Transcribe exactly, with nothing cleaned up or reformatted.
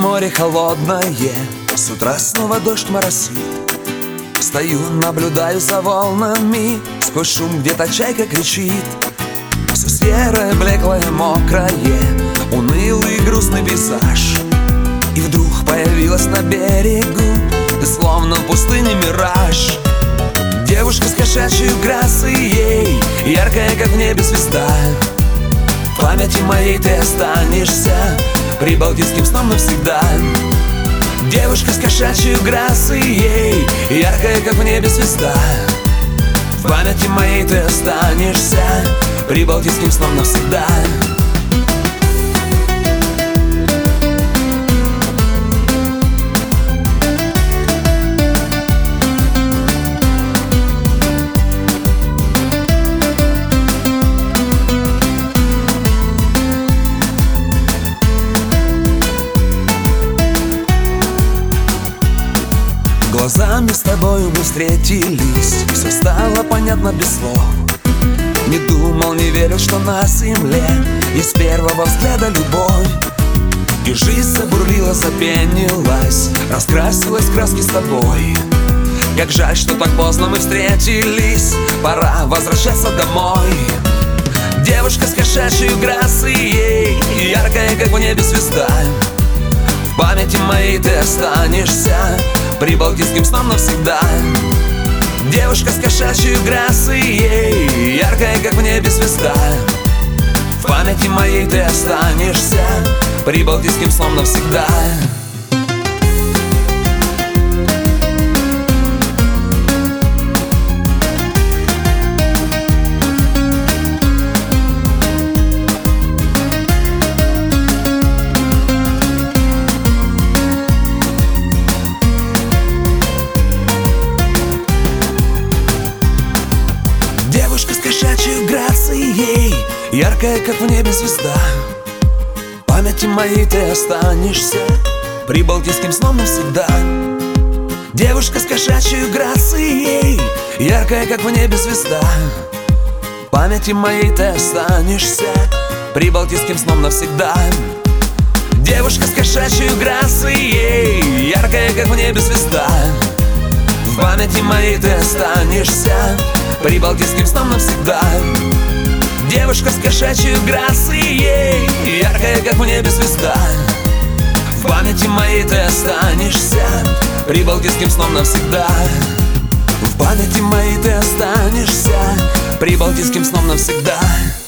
море холодное, с утра снова дождь моросит. Стою, наблюдаю за волнами, сквозь шум где-то чайка кричит. Все серое, блеклое, мокрое, унылый грустный пейзаж. И вдруг появилась на берегу, ты словно в пустыне мираж. Девушка с кошачьей грацией, яркая, как в небе звезда. В памяти моей ты останешься прибалтийским сном навсегда. Девушка с кошачьей грацией, яркая, как в небе звезда. В памяти моей ты останешься прибалтийским сном навсегда. Глазами с тобою мы встретились, все стало понятно без слов. Не думал, не верил, что на земле есть с первого взгляда любовь. И жизнь забурлила, запенилась, раскрасилась в краски с тобой. Как жаль, что так поздно мы встретились, пора возвращаться домой. Девушка с кошачьей грацией, яркая, как в небе звезда. В памяти моей ты останешься прибалтийским сном навсегда. Девушка с кошачьей грацией, яркая, как в небе звезда. В памяти моей ты останешься прибалтийским сном навсегда. Девушка с кошачьей грацией, яркая, как в небе звезда. В памяти моей ты останешься прибалтийским сном навсегда. Девушка с кошачьей грацией, яркая, как в небе звезда. В памяти моей ты останешься прибалтийским сном навсегда. Девушка с кошачьей грацией, яркая, как в небе звезда. В памяти моей ты останешься прибалтийским сном навсегда. Девушка с кошачьей грацией, яркая, как в небе звезда. В памяти моей ты останешься прибалтийским сном навсегда. В памяти моей ты останешься прибалтийским сном навсегда.